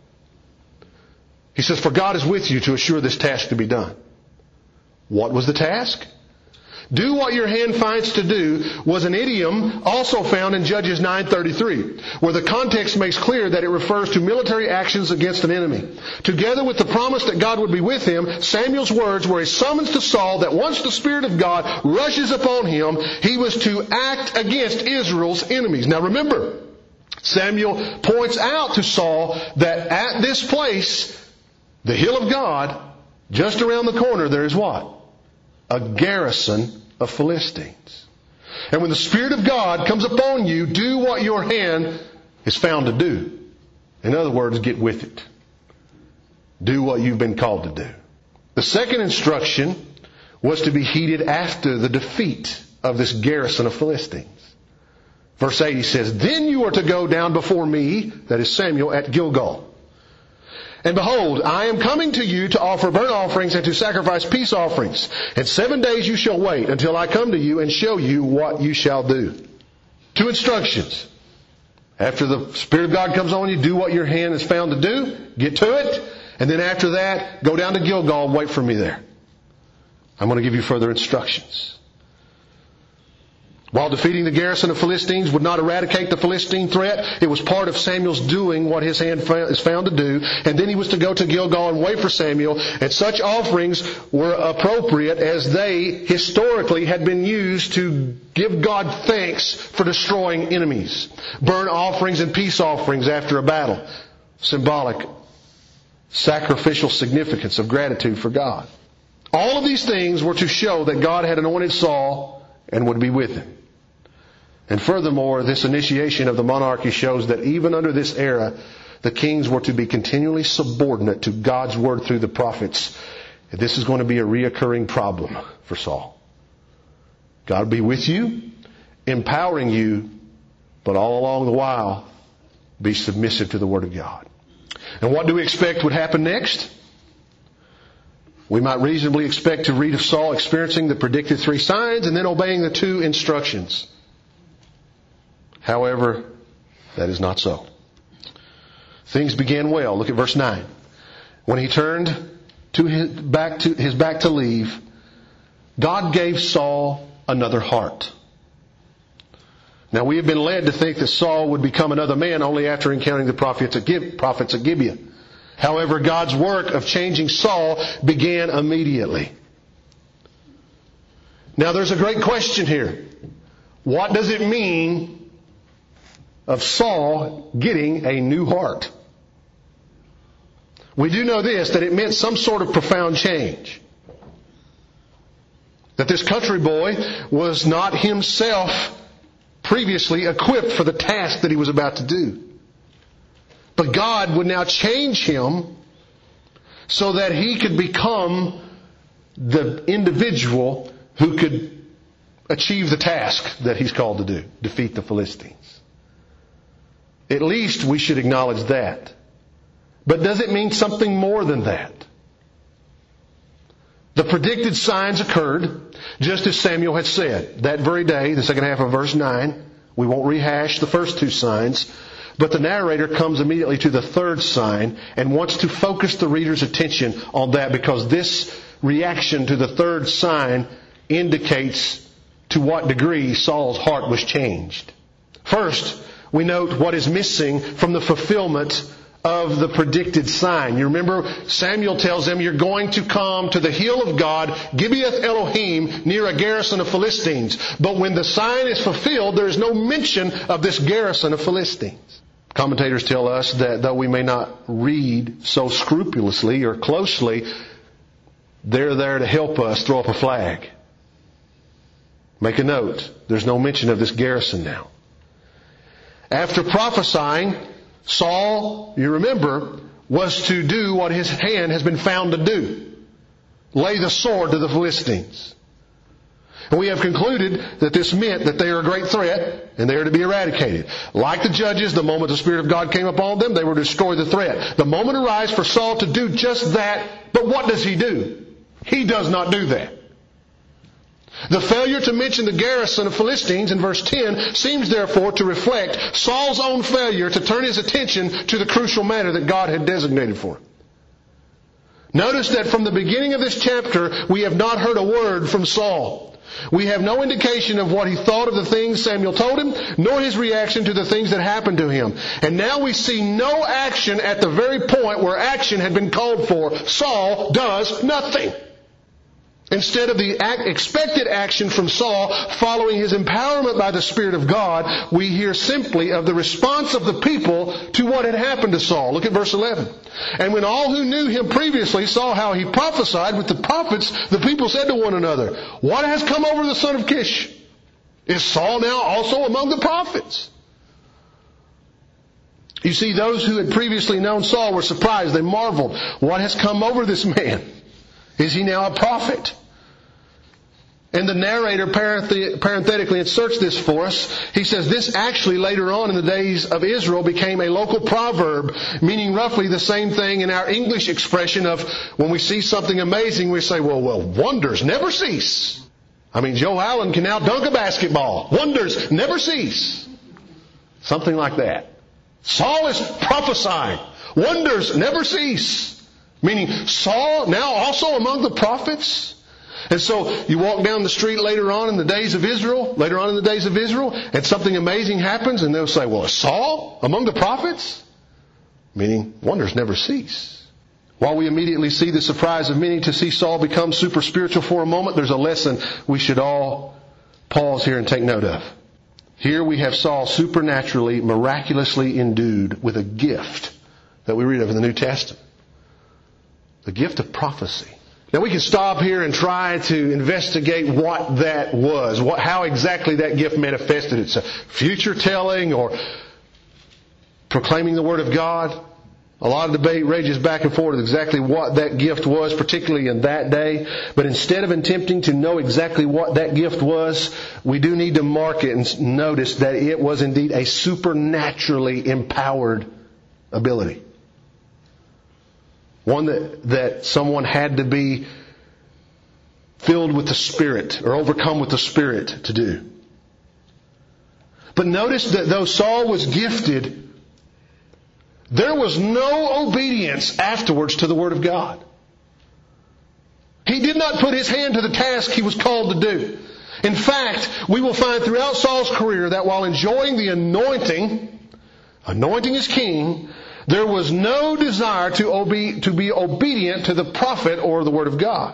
He says, for God is with you to assure this task to be done. What was the task? Do what your hand finds to do was an idiom also found in Judges nine thirty-three, where the context makes clear that it refers to military actions against an enemy. Together with the promise that God would be with him, Samuel's words were a summons to Saul that once the Spirit of God rushes upon him, he was to act against Israel's enemies. Now remember, Samuel points out to Saul that at this place, the hill of God, just around the corner, there is what? A garrison of Philistines. And when the Spirit of God comes upon you, do what your hand is found to do. In other words, get with it. Do what you've been called to do. The second instruction was to be heeded after the defeat of this garrison of Philistines. Verse eight, he says, then you are to go down before me, that is Samuel, at Gilgal. And behold, I am coming to you to offer burnt offerings and to sacrifice peace offerings. And seven days you shall wait until I come to you and show you what you shall do. Two instructions. After the Spirit of God comes on you, do what your hand is found to do. Get to it. And then after that, go down to Gilgal and wait for me there. I'm going to give you further instructions. While defeating the garrison of Philistines would not eradicate the Philistine threat, it was part of Samuel's doing what his hand is found to do. And then he was to go to Gilgal and wait for Samuel. And such offerings were appropriate as they historically had been used to give God thanks for destroying enemies. Burnt offerings and peace offerings after a battle. Symbolic, sacrificial significance of gratitude for God. All of these things were to show that God had anointed Saul and would be with him. And furthermore, this initiation of the monarchy shows that even under this era, the kings were to be continually subordinate to God's word through the prophets. This is going to be a reoccurring problem for Saul. God will be with you, empowering you, but all along the while, be submissive to the word of God. And what do we expect would happen next? We might reasonably expect to read of Saul experiencing the predicted three signs and then obeying the two instructions. However, that is not so. Things began well. Look at verse nine. When he turned to his back to his back to leave, God gave Saul another heart. Now we have been led to think that Saul would become another man only after encountering the prophets at Gibeah. However, God's work of changing Saul began immediately. Now there's a great question here. What does it mean of Saul getting a new heart? We do know this, that it meant some sort of profound change. That this country boy was not himself previously equipped for the task that he was about to do. But God would now change him so that he could become the individual who could achieve the task that he's called to do, defeat the Philistines. At least we should acknowledge that. But does it mean something more than that? The predicted signs occurred just as Samuel had said. That very day, the second half of verse nine, we won't rehash the first two signs, but the narrator comes immediately to the third sign and wants to focus the reader's attention on that, because this reaction to the third sign indicates to what degree Saul's heart was changed. First, we note what is missing from the fulfillment of the predicted sign. You remember Samuel tells them, you're going to come to the hill of God, Gibeath Elohim, near a garrison of Philistines. But when the sign is fulfilled, there is no mention of this garrison of Philistines. Commentators tell us that though we may not read so scrupulously or closely, they're there to help us throw up a flag. Make a note. There's no mention of this garrison now. After prophesying, Saul, you remember, was to do what his hand has been found to do. Lay the sword to the Philistines. And we have concluded that this meant that they are a great threat and they are to be eradicated. Like the judges, the moment the Spirit of God came upon them, they were to destroy the threat. The moment arrives for Saul to do just that, but what does he do? He does not do that. The failure to mention the garrison of Philistines in verse ten seems therefore to reflect Saul's own failure to turn his attention to the crucial matter that God had designated for him. Notice that from the beginning of this chapter, we have not heard a word from Saul. We have no indication of what he thought of the things Samuel told him, nor his reaction to the things that happened to him. And now we see no action at the very point where action had been called for. Saul does nothing. Instead of the expected action from Saul following his empowerment by the Spirit of God, we hear simply of the response of the people to what had happened to Saul. Look at verse eleven. And when all who knew him previously saw how he prophesied with the prophets, the people said to one another, what has come over the son of Kish? Is Saul now also among the prophets? You see, those who had previously known Saul were surprised. They marveled. What has come over this man? Is he now a prophet? And the narrator parenthetically inserts this for us. He says this actually later on in the days of Israel became a local proverb, meaning roughly the same thing in our English expression of when we see something amazing, we say, well, well, wonders never cease. I mean, Joe Allen can now dunk a basketball. Wonders never cease. Something like that. Saul is prophesying. Wonders never cease. Meaning Saul now also among the prophets. And so you walk down the street later on in the days of Israel, later on in the days of Israel, and something amazing happens, and they'll say, well, is Saul among the prophets? Meaning wonders never cease. While we immediately see the surprise of many to see Saul become super spiritual for a moment, there's a lesson we should all pause here and take note of. Here we have Saul supernaturally, miraculously endued with a gift that we read of in the New Testament. The gift of prophecy. Now we can stop here and try to investigate what that was, what, how exactly that gift manifested itself. Future telling or proclaiming the Word of God. A lot of debate rages back and forth exactly what that gift was, particularly in that day. But instead of attempting to know exactly what that gift was, we do need to mark it and notice that it was indeed a supernaturally empowered ability. One that, that someone had to be filled with the Spirit or overcome with the Spirit to do. But notice that though Saul was gifted, there was no obedience afterwards to the Word of God. He did not put his hand to the task he was called to do. In fact, we will find throughout Saul's career that while enjoying the anointing, anointing as king, there was no desire to, obe- to be obedient to the prophet or the Word of God.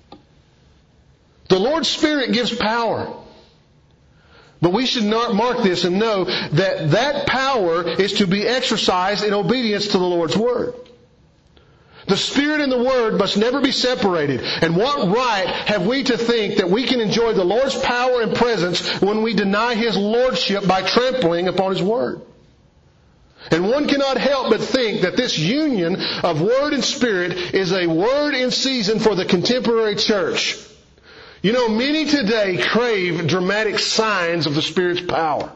The Lord's Spirit gives power. But we should not mark this and know that that power is to be exercised in obedience to the Lord's Word. The Spirit and the Word must never be separated. And what right have we to think that we can enjoy the Lord's power and presence when we deny His Lordship by trampling upon His Word? And one cannot help but think that this union of Word and Spirit is a word in season for the contemporary church. You know, many today crave dramatic signs of the Spirit's power,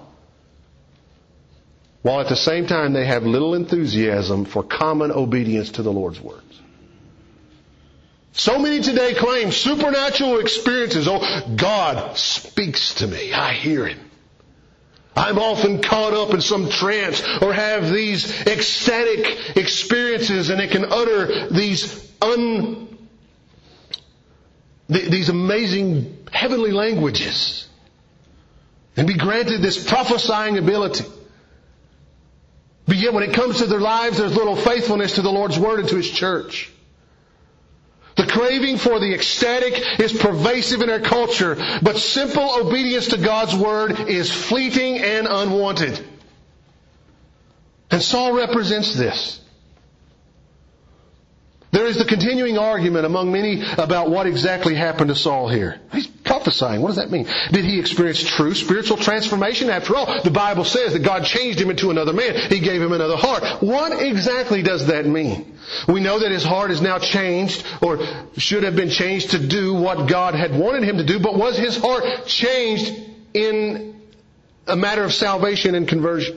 while at the same time they have little enthusiasm for common obedience to the Lord's words. So many today claim supernatural experiences. Oh, God speaks to me. I hear Him. I'm often caught up in some trance or have these ecstatic experiences, and it can utter these un, these amazing heavenly languages and be granted this prophesying ability. But yet when it comes to their lives, there's little faithfulness to the Lord's Word and to His church. The craving for the ecstatic is pervasive in our culture, but simple obedience to God's Word is fleeting and unwanted. And Saul represents this. There is the continuing argument among many about what exactly happened to Saul here. He's prophesying. What does that mean? Did he experience true spiritual transformation? After all, the Bible says that God changed him into another man. He gave him another heart. What exactly does that mean? We know that his heart is now changed, or should have been changed to do what God had wanted him to do, but was his heart changed in a matter of salvation and conversion?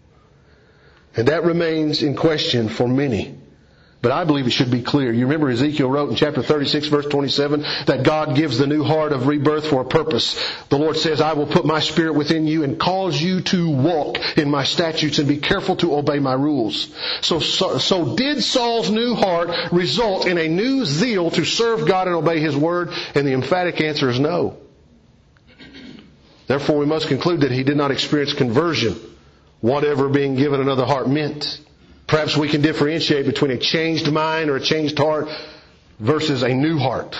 And that remains in question for many. But I believe it should be clear. You remember Ezekiel wrote in chapter thirty-six, verse twenty-seven, that God gives the new heart of rebirth for a purpose. The Lord says, I will put my Spirit within you and cause you to walk in my statutes and be careful to obey my rules. So, so, so did Saul's new heart result in a new zeal to serve God and obey His Word? And the emphatic answer is no. Therefore, we must conclude that he did not experience conversion, whatever being given another heart meant. Perhaps we can differentiate between a changed mind or a changed heart versus a new heart.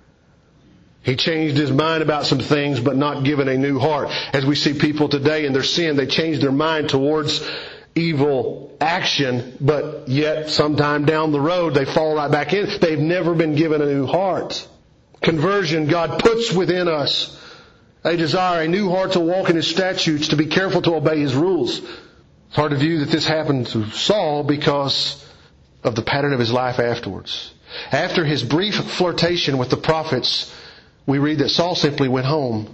He changed his mind about some things, but not given a new heart. As we see people today in their sin, they change their mind towards evil action, but yet sometime down the road they fall right back in. They've never been given a new heart. Conversion, God puts within us a desire, a new heart to walk in His statutes, to be careful to obey His rules. It's hard to view that this happened to Saul because of the pattern of his life afterwards. After his brief flirtation with the prophets, we read that Saul simply went home.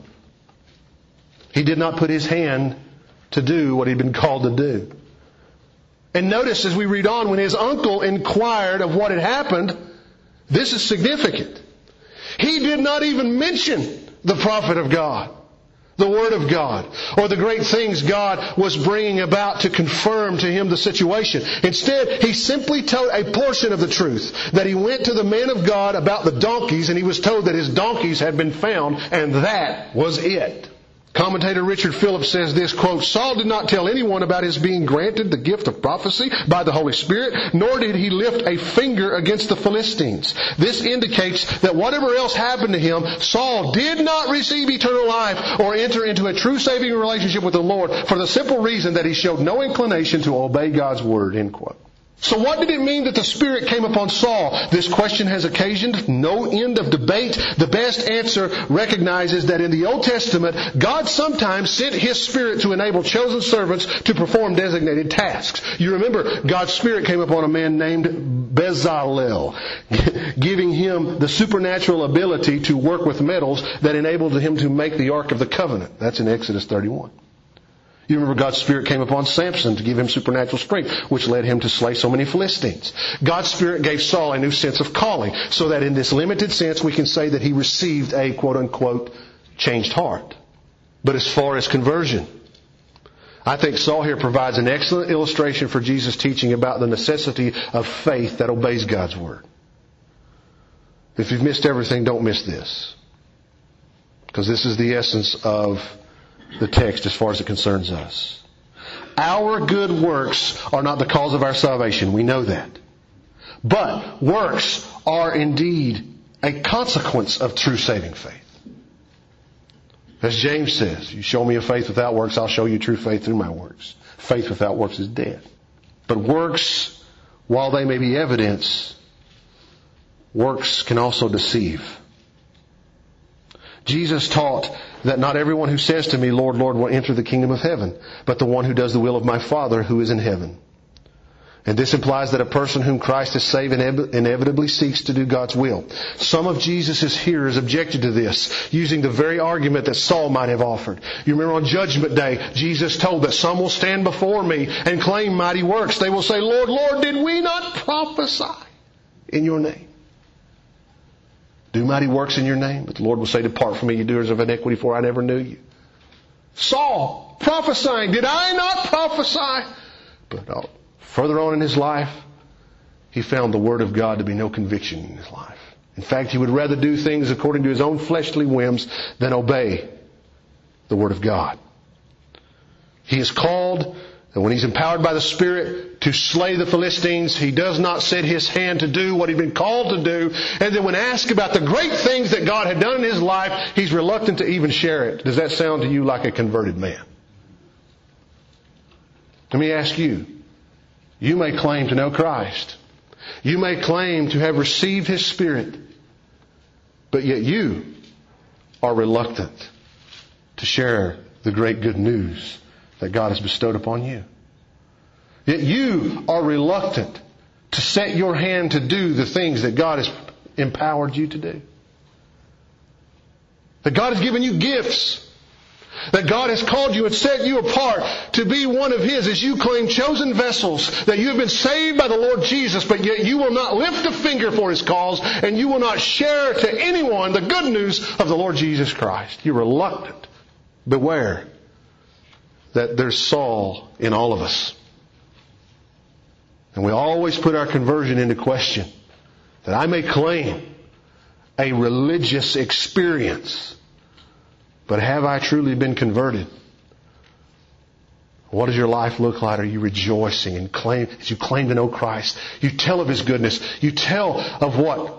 He did not put his hand to do what he'd been called to do. And notice as we read on, when his uncle inquired of what had happened, this is significant. He did not even mention the prophet of God, the Word of God, or the great things God was bringing about to confirm to him the situation. Instead, he simply told a portion of the truth, that he went to the man of God about the donkeys, and he was told that his donkeys had been found, and that was it. Commentator Richard Phillips says this, quote, Saul did not tell anyone about his being granted the gift of prophecy by the Holy Spirit, nor did he lift a finger against the Philistines. This indicates that whatever else happened to him, Saul did not receive eternal life or enter into a true saving relationship with the Lord for the simple reason that he showed no inclination to obey God's Word, end quote. So what did it mean that the Spirit came upon Saul? This question has occasioned no end of debate. The best answer recognizes that in the Old Testament, God sometimes sent His Spirit to enable chosen servants to perform designated tasks. You remember, God's Spirit came upon a man named Bezalel, giving him the supernatural ability to work with metals that enabled him to make the Ark of the Covenant. That's in Exodus thirty-one. You remember God's Spirit came upon Samson to give him supernatural strength, which led him to slay so many Philistines. God's Spirit gave Saul a new sense of calling, so that in this limited sense we can say that he received a quote-unquote changed heart. But as far as conversion, I think Saul here provides an excellent illustration for Jesus' teaching about the necessity of faith that obeys God's Word. If you've missed everything, don't miss this. Because this is the essence of the text as far as it concerns us. Our good works are not the cause of our salvation. We know that. But works are indeed a consequence of true saving faith. As James says, you show me a faith without works, I'll show you true faith through my works. Faith without works is dead. But works, while they may be evidence, works can also deceive. Jesus taught that not everyone who says to me, Lord, Lord, will enter the kingdom of heaven, but the one who does the will of my Father who is in heaven. And this implies that a person whom Christ has saved inevitably seeks to do God's will. Some of Jesus' hearers objected to this, using the very argument that Saul might have offered. You remember on Judgment Day, Jesus told that some will stand before me and claim mighty works. They will say, Lord, Lord, did we not prophesy in your name? Do mighty works in your name? But the Lord will say, depart from me, you doers of iniquity, for I never knew you. Saul, prophesying, did I not prophesy? But uh, further on in his life, he found the Word of God to be no conviction in his life. In fact, he would rather do things according to his own fleshly whims than obey the Word of God. He is called, and when he's empowered by the Spirit to slay the Philistines, he does not set his hand to do what he'd been called to do. And then when asked about the great things that God had done in his life, he's reluctant to even share it. Does that sound to you like a converted man? Let me ask you. You may claim to know Christ. You may claim to have received His Spirit. But yet you are reluctant to share the great good news that God has bestowed upon you. Yet you are reluctant to set your hand to do the things that God has empowered you to do. That God has given you gifts. That God has called you and set you apart to be one of His, as you claim, chosen vessels. That you have been saved by the Lord Jesus, but yet you will not lift a finger for His cause, and you will not share to anyone the good news of the Lord Jesus Christ. You're reluctant. Beware that there's Saul in all of us. And we always put our conversion into question. That I may claim a religious experience, but have I truly been converted? What does your life look like? Are you rejoicing and claim, as you claim to know Christ? You tell of His goodness. You tell of what?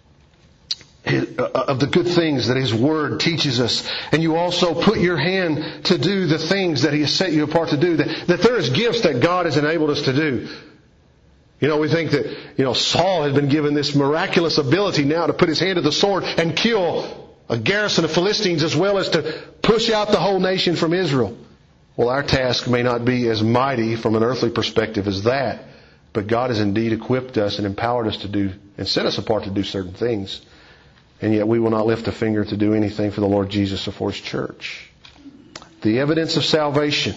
Of the good things that His Word teaches us. And you also put your hand to do the things that He has set you apart to do. That, that there is gifts that God has enabled us to do. You know, we think that, you know, Saul had been given this miraculous ability now to put his hand to the sword and kill a garrison of Philistines, as well as to push out the whole nation from Israel. Well, our task may not be as mighty from an earthly perspective as that, but God has indeed equipped us and empowered us to do and set us apart to do certain things. And yet we will not lift a finger to do anything for the Lord Jesus or for His church. The evidence of salvation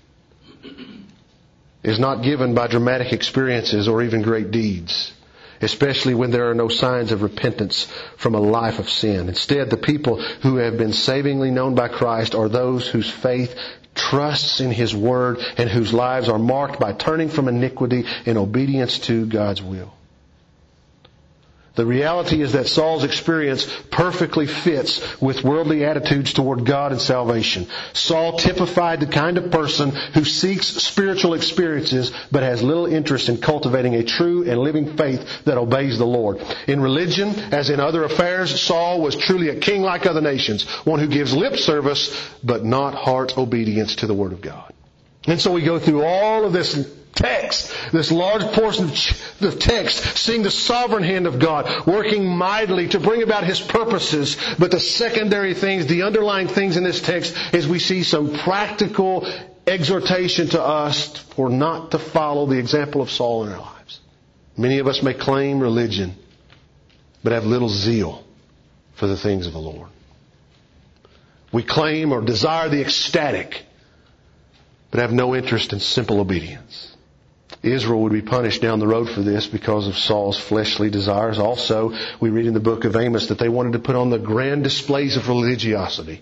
is not given by dramatic experiences or even great deeds, especially when there are no signs of repentance from a life of sin. Instead, the people who have been savingly known by Christ are those whose faith trusts in His Word and whose lives are marked by turning from iniquity and obedience to God's will. The reality is that Saul's experience perfectly fits with worldly attitudes toward God and salvation. Saul typified the kind of person who seeks spiritual experiences but has little interest in cultivating a true and living faith that obeys the Lord. In religion, as in other affairs, Saul was truly a king like other nations, one who gives lip service but not heart obedience to the Word of God. And so we go through all of this text, this large portion of the text, seeing the sovereign hand of God working mightily to bring about His purposes. But the secondary things, the underlying things in this text, is we see some practical exhortation to us for not to follow the example of Saul in our lives. Many of us may claim religion, but have little zeal for the things of the Lord. We claim or desire the ecstatic, but have no interest in simple obedience. Israel would be punished down the road for this because of Saul's fleshly desires. Also, we read in the book of Amos that they wanted to put on the grand displays of religiosity.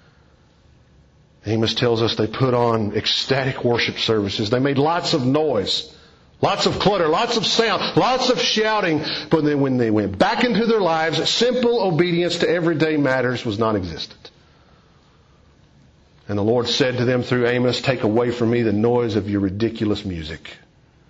Amos tells us they put on ecstatic worship services. They made lots of noise, lots of clutter, lots of sound, lots of shouting. But then when they went back into their lives, simple obedience to everyday matters was non-existent. And the Lord said to them through Amos, take away from me the noise of your ridiculous music.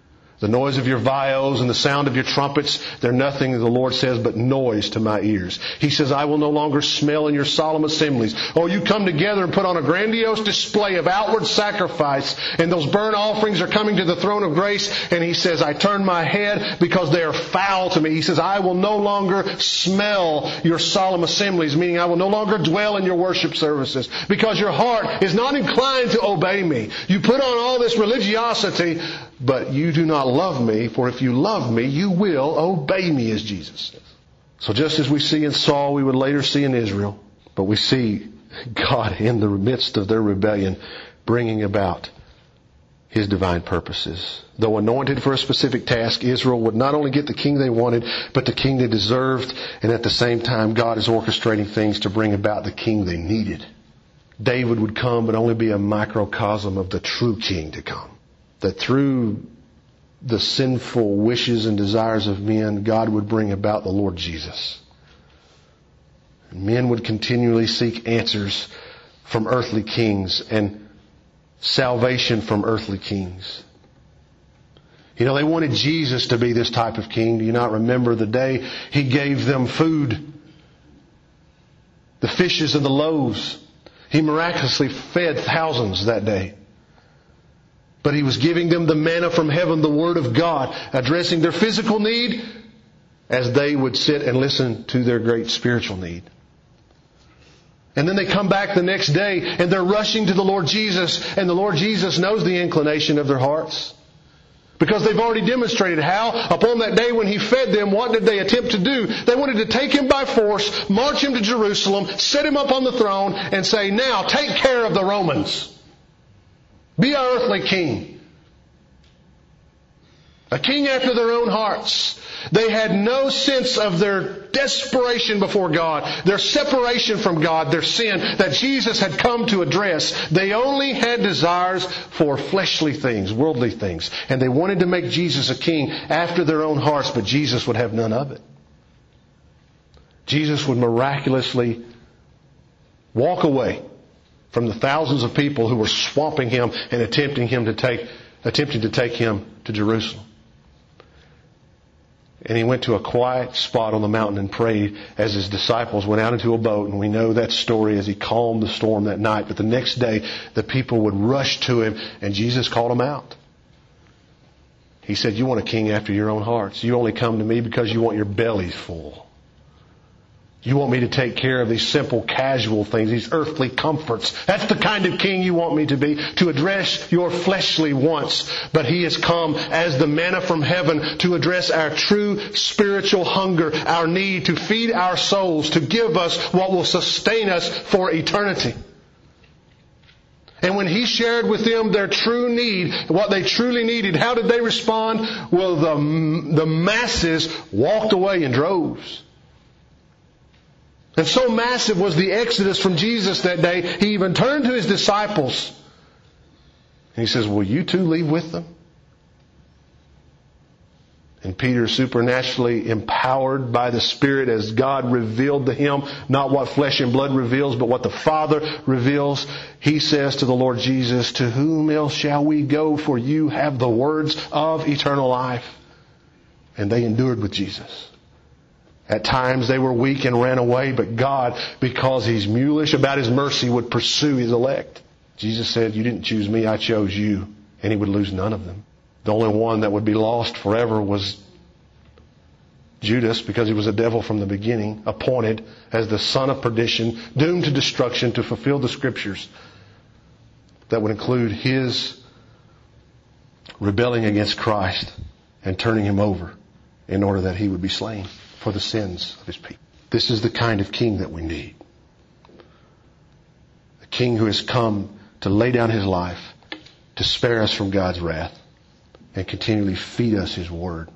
The noise of your viols and the sound of your trumpets, they're nothing, the Lord says, but noise to my ears. He says, I will no longer smell in your solemn assemblies. Oh, you come together and put on a grandiose display of outward sacrifice, and those burnt offerings are coming to the throne of grace. And He says, I turn my head because they are foul to me. He says, I will no longer smell your solemn assemblies, meaning I will no longer dwell in your worship services, because your heart is not inclined to obey me. You put on all this religiosity, but you do not love me, for if you love me, you will obey me, as Jesus says. So just as we see in Saul, we would later see in Israel, but we see God in the midst of their rebellion bringing about His divine purposes. Though anointed for a specific task, Israel would not only get the king they wanted, but the king they deserved, and at the same time, God is orchestrating things to bring about the king they needed. David would come, but only be a microcosm of the true king to come. That through the sinful wishes and desires of men, God would bring about the Lord Jesus. Men would continually seek answers from earthly kings and salvation from earthly kings. You know, they wanted Jesus to be this type of king. Do you not remember the day He gave them food? The fishes and the loaves. He miraculously fed thousands that day. But He was giving them the manna from heaven, the Word of God, addressing their physical need as they would sit and listen to their great spiritual need. And then they come back the next day and they're rushing to the Lord Jesus, and the Lord Jesus knows the inclination of their hearts. Because they've already demonstrated how, upon that day when He fed them, what did they attempt to do? They wanted to take Him by force, march Him to Jerusalem, set Him up on the throne, and say, now take care of the Romans. Be our earthly king. A king after their own hearts. They had no sense of their desperation before God, their separation from God, their sin that Jesus had come to address. They only had desires for fleshly things, worldly things. And they wanted to make Jesus a king after their own hearts, but Jesus would have none of it. Jesus would miraculously walk away from the thousands of people who were swamping Him and attempting him to take, attempting to take Him to Jerusalem. And He went to a quiet spot on the mountain and prayed as His disciples went out into a boat. And we know that story as He calmed the storm that night. But the next day, the people would rush to Him, and Jesus called them out. He said, you want a king after your own hearts. You only come to me because you want your bellies full. You want me to take care of these simple, casual things, these earthly comforts. That's the kind of king you want me to be, to address your fleshly wants. But He has come as the manna from heaven to address our true spiritual hunger, our need to feed our souls, to give us what will sustain us for eternity. And when He shared with them their true need, what they truly needed, how did they respond? Well, the, the masses walked away in droves. And so massive was the exodus from Jesus that day, He even turned to His disciples. And He says, will you too leave with them? And Peter, supernaturally empowered by the Spirit as God revealed to him, not what flesh and blood reveals, but what the Father reveals, he says to the Lord Jesus, to whom else shall we go? For you have the words of eternal life. And they endured with Jesus. At times they were weak and ran away, but God, because He's mulish about His mercy, would pursue His elect. Jesus said, you didn't choose me, I chose you. And He would lose none of them. The only one that would be lost forever was Judas, because he was a devil from the beginning, appointed as the son of perdition, doomed to destruction to fulfill the Scriptures. That would include his rebelling against Christ and turning Him over in order that he would be slain for the sins of His people. This is the kind of king that we need. A king who has come to lay down His life to spare us from God's wrath and continually feed us His Word.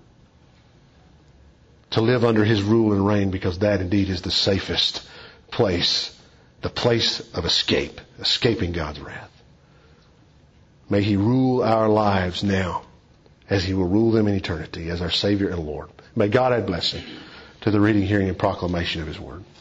To live under His rule and reign, because that indeed is the safest place, the place of escape, escaping God's wrath. May He rule our lives now as He will rule them in eternity as our Savior and Lord. May God add blessing to the reading, hearing, and proclamation of His Word.